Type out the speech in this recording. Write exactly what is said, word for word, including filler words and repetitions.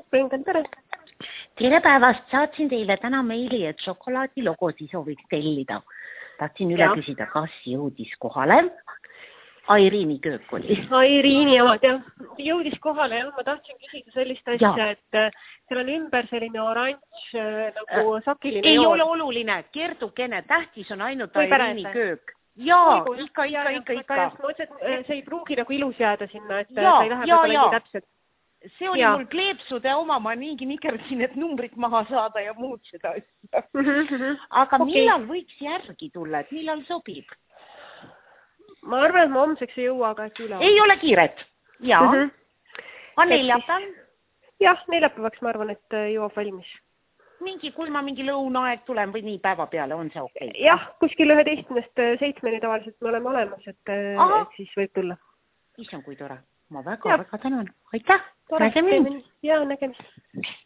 Bringan, tere. Tere päevast, saatsin teile täna meili, et šokolaadilogosi sooviks tellida. Tahtsin üle ja. küsida, kas jõudis kohale. Airiini köök oli. Airiini omad, jah. Jõudis kohale, jah. Ma tahtsin küsida sellist asja, ja. et seal on ümber selline oranž nagu äh, sakiline ei joon. Ole oluline, kertukene, tähtis on ainult Või Airiini köök. Jaa, Või, ikka, ikka, ja, ikka, ikka. Ma mõtlen, et see ei pruugi nagu ilus jääda sinna, et ja, see ei lähe võib-olla nii täpselt. See oli ja. mul kleepsude oma, ma niigi nikerdasin, et numbrit maha saada ja muud seda asja. Aga okay. millal võiks järgi tulla, et millal sobib? Ma arvan, et ma homseks ei jõua, aga et üle. Ei ole kiiret. Jaa. Mm -hmm. On neljapäev? Jah, neljapäevaks ma arvan, et jõuab valmis. Mingi, kui ma mingi lõunaaeg tulen või nii päeva peale, on see okei? Okay? Jah, kuskil üheteistkümnest seitsmeni tavaliselt me oleme olemas, et, et siis võib tulla. Issand, kui tore. Ma väga, ja. väga tänan. Aitäh. Nägemist. Ja, nägemist.